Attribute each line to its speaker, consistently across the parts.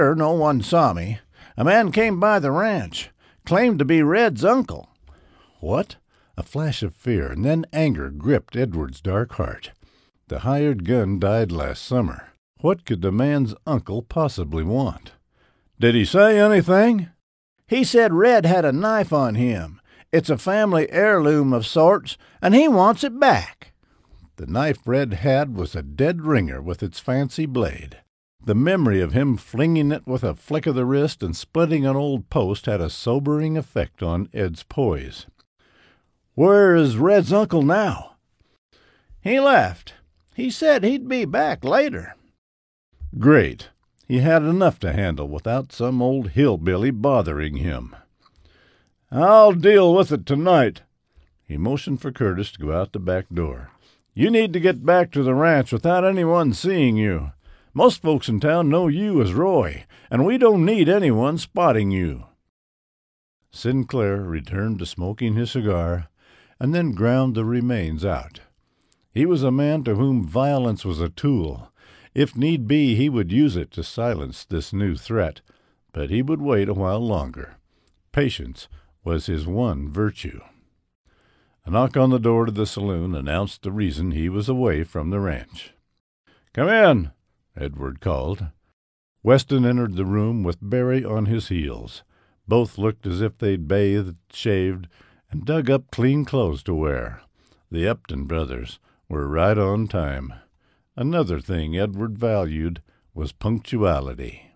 Speaker 1: No one saw me. A man came by the ranch, claimed to be Red's uncle."
Speaker 2: What? A flash of fear and then anger gripped Edward's dark heart. The hired gun died last summer. What could the man's uncle possibly want?
Speaker 1: "Did he say anything?" "He said Red had a knife on him. It's a family heirloom of sorts, and he wants it back."
Speaker 2: The knife Red had was a dead ringer with its fancy blade. The memory of him flinging it with a flick of the wrist and splitting an old post had a sobering effect on Ed's poise.
Speaker 1: "Where is Red's uncle now?" "He left. He said he'd be back later."
Speaker 2: Great. He had enough to handle without some old hillbilly bothering him.
Speaker 1: "I'll deal with it tonight."
Speaker 2: He motioned for Curtis to go out the back door.
Speaker 1: "You need to get back to the ranch without anyone seeing you. Most folks in town know you as Roy, and we don't need anyone spotting you."
Speaker 2: Sinclair returned to smoking his cigar and then ground the remains out. He was a man to whom violence was a tool. If need be, he would use it to silence this new threat, but he would wait a while longer. Patience was his one virtue. A knock on the door to the saloon announced the reason he was away from the ranch.
Speaker 1: "Come in,"
Speaker 2: Edward called. Weston entered the room with Barry on his heels. Both looked as if they'd bathed, shaved, and dug up clean clothes to wear. The Upton brothers were right on time. Another thing Edward valued was punctuality.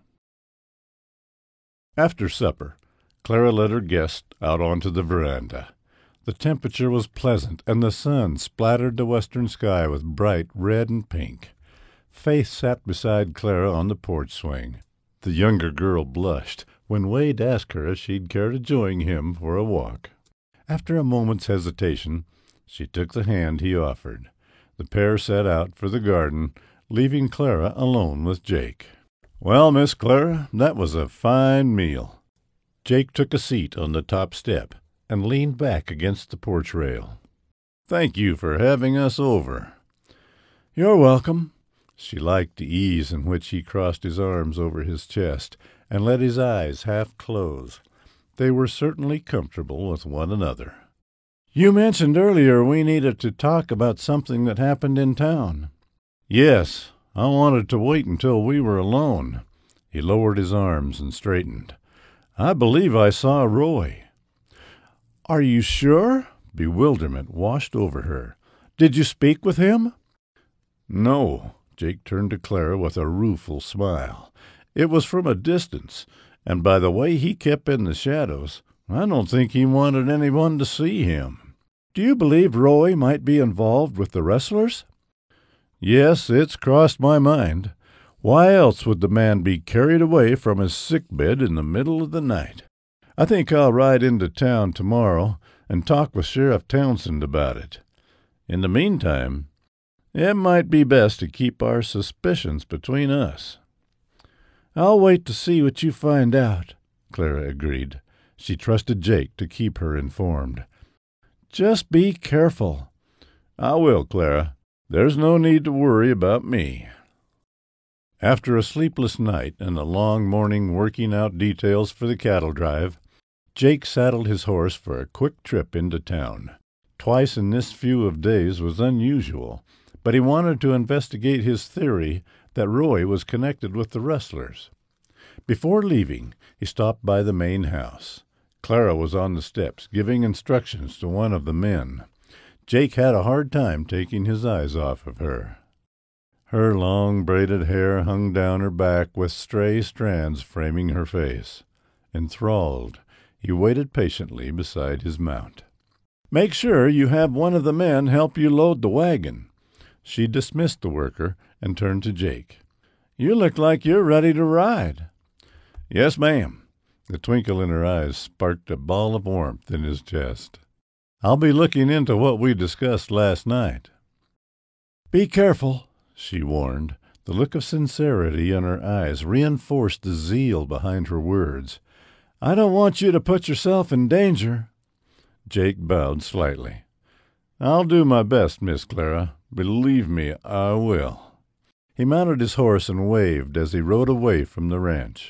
Speaker 2: After supper, Clara led her guest out onto the veranda. The temperature was pleasant, and the sun splattered the western sky with bright red and pink. Faith sat beside Clara on the porch swing. The younger girl blushed when Wade asked her if she'd care to join him for a walk. After a moment's hesitation, she took the hand he offered. The pair set out for the garden, leaving Clara alone with Jake.
Speaker 1: "Well, Miss Clara, that was a fine meal."
Speaker 2: Jake took a seat on the top step and leaned back against the porch rail.
Speaker 1: "Thank you for having us over."
Speaker 2: "You're welcome." She liked the ease in which he crossed his arms over his chest and let his eyes half close. They were certainly comfortable with one another.
Speaker 1: "You mentioned earlier we needed to talk about something that happened in town."
Speaker 2: "Yes, I wanted to wait until we were alone." He lowered his arms and straightened. "I believe I saw Roy."
Speaker 1: "Are you sure?"
Speaker 2: Bewilderment washed over her.
Speaker 1: "Did you speak with him?"
Speaker 2: "No." Jake turned to Clara with a rueful smile. "It was from a distance, and by the way he kept in the shadows, I don't think he wanted anyone to see him."
Speaker 1: "Do you believe Roy might be involved with the rustlers?"
Speaker 2: "Yes, it's crossed my mind. Why else would the man be carried away from his sickbed in the middle of the night? I think I'll ride into town tomorrow and talk with Sheriff Townsend about it. In the meantime, it might be best to keep our suspicions between us."
Speaker 1: "I'll wait to see what you find out,"
Speaker 2: Clara agreed. She trusted Jake to keep her informed.
Speaker 1: "Just be careful."
Speaker 2: "I will, Clara. There's no need to worry about me." After a sleepless night and a long morning working out details for the cattle drive, Jake saddled his horse for a quick trip into town. Twice in this few of days was unusual, but he wanted to investigate his theory that Roy was connected with the rustlers. Before leaving, he stopped by the main house. Clara was on the steps, giving instructions to one of the men. Jake had a hard time taking his eyes off of her. Her long braided hair hung down her back with stray strands framing her face. Enthralled, he waited patiently beside his mount.
Speaker 1: "Make sure you have one of the men help you load the wagon."
Speaker 2: She dismissed the worker and turned to Jake.
Speaker 1: "You look like you're ready to ride."
Speaker 2: "Yes, ma'am." The twinkle in her eyes sparked a ball of warmth in his chest. "I'll be looking into what we discussed last night."
Speaker 1: "Be careful,"
Speaker 2: she warned. The look of sincerity in her eyes reinforced the zeal behind her words.
Speaker 1: "I don't want you to put yourself in danger."
Speaker 2: Jake bowed slightly. "I'll do my best, Miss Clara. Believe me, I will." He mounted his horse and waved as he rode away from the ranch.